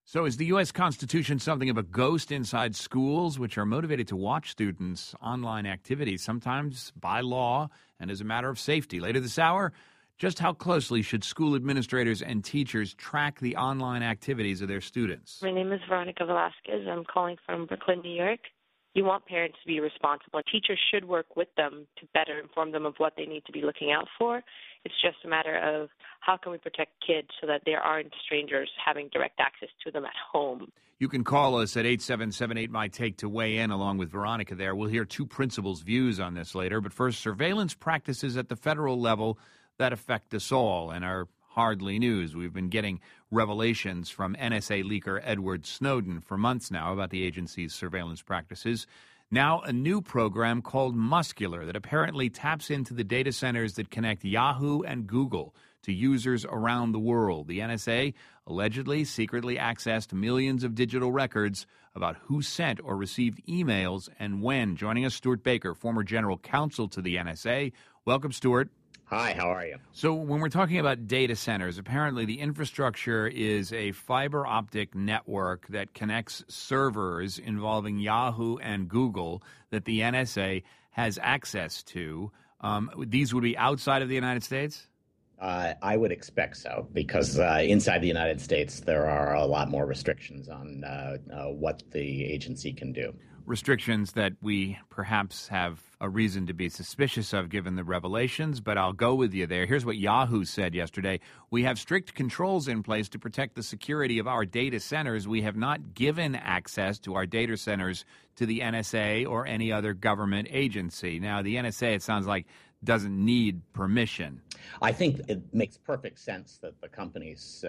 So is the U.S. Constitution something of a ghost inside schools, which are motivated to watch students' online activities, sometimes by law and as a matter of safety? Later this hour, just how closely should school administrators and teachers track the online activities of their students? My name is Veronica Velasquez. I'm calling from Brooklyn, New York. You want parents to be responsible. Teachers should work with them to better inform them of what they need to be looking out for. It's just a matter of how can we protect kids so that there aren't strangers having direct access to them at home. You can call us at 877-8MY-TAKE to weigh in along with Veronica there. We'll hear two principals' views on this later. But first, surveillance practices at the federal level that affect us all and are hardly news. We've been getting revelations from NSA leaker Edward Snowden for months now about the agency's surveillance practices. Now a new program called Muscular that apparently taps into the data centers that connect Yahoo and Google to users around the world. The NSA allegedly secretly accessed millions of digital records about who sent or received emails and when. Joining us, Stuart Baker, former general counsel to the NSA. Welcome, Stuart. Hi, how are you? So when we're talking about data centers, apparently the infrastructure is a fiber optic network that connects servers involving Yahoo and Google that the NSA has access to. These would be outside of the United States? I would expect so, because inside the United States there are a lot more restrictions on what the agency can do. Restrictions that we perhaps have a reason to be suspicious of given the revelations, but I'll go with you there. Here's what Yahoo said yesterday. We have strict controls in place to protect the security of our data centers. We have not given access to our data centers to the NSA or any other government agency. Now, the NSA, it sounds like, doesn't need permission. I think it makes perfect sense that the companies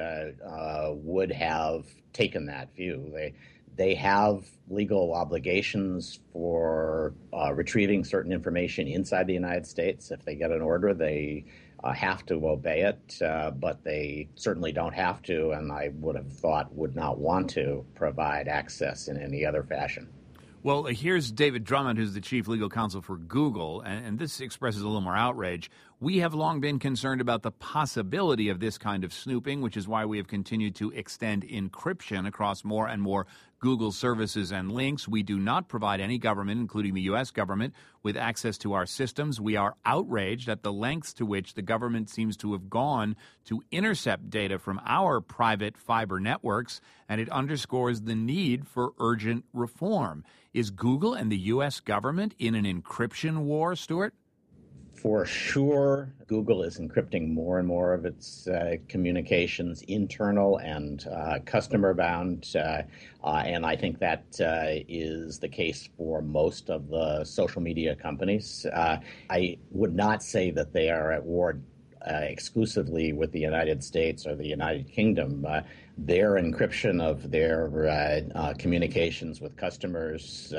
would have taken that view. They have legal obligations for retrieving certain information inside the United States. If they get an order, they have to obey it, but they certainly don't have to, and I would have thought would not want to provide access in any other fashion. Well, here's David Drummond, who's the chief legal counsel for Google, and this expresses a little more outrage. We have long been concerned about the possibility of this kind of snooping, which is why we have continued to extend encryption across more and more Google services and links. We do not provide any government, including the U.S. government, with access to our systems. We are outraged at the lengths to which the government seems to have gone to intercept data from our private fiber networks, and it underscores the need for urgent reform. Is Google and the U.S. government in an encryption war, Stuart? For sure, Google is encrypting more and more of its communications, internal and customer-bound, and I think that is the case for most of the social media companies. I would not say that they are at war exclusively with the United States or the United Kingdom. Their encryption of their communications with customers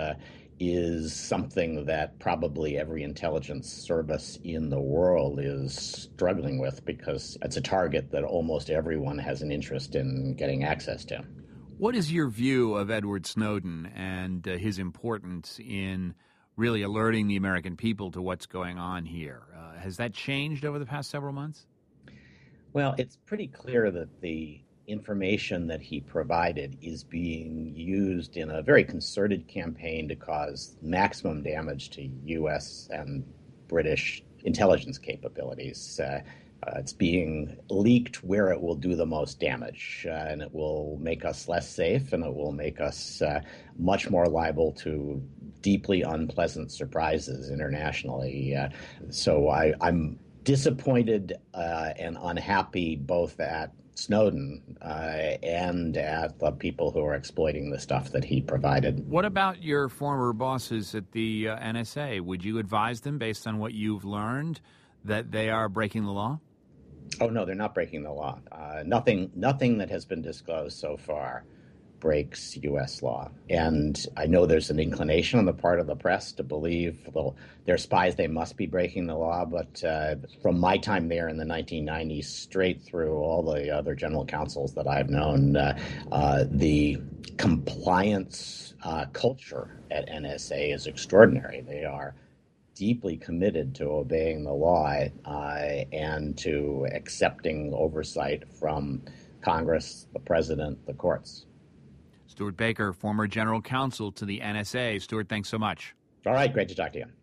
is something that probably every intelligence service in the world is struggling with, because it's a target that almost everyone has an interest in getting access to. What is your view of Edward Snowden and his importance in really alerting the American people to what's going on here? Has that changed over the past several months? Well, it's pretty clear that the information that he provided is being used in a very concerted campaign to cause maximum damage to U.S. and British intelligence capabilities. It's being leaked where it will do the most damage, and it will make us less safe, and it will make us much more liable to deeply unpleasant surprises internationally. So I'm disappointed and unhappy both at Snowden and at the people who are exploiting the stuff that he provided. What about your former bosses at the NSA? Would you advise them, based on what you've learned, that they are breaking the law? Oh, no, they're not breaking the law. Nothing that has been disclosed so far breaks U.S. law. And I know there's an inclination on the part of the press to believe, well, they're spies, they must be breaking the law. But from my time there in the 1990s straight through all the other general counsels that I've known, the compliance culture at NSA is extraordinary. They are deeply committed to obeying the law and to accepting oversight from Congress, the president, the courts. Stuart Baker, former general counsel to the NSA. Stuart, thanks so much. All right, great to talk to you.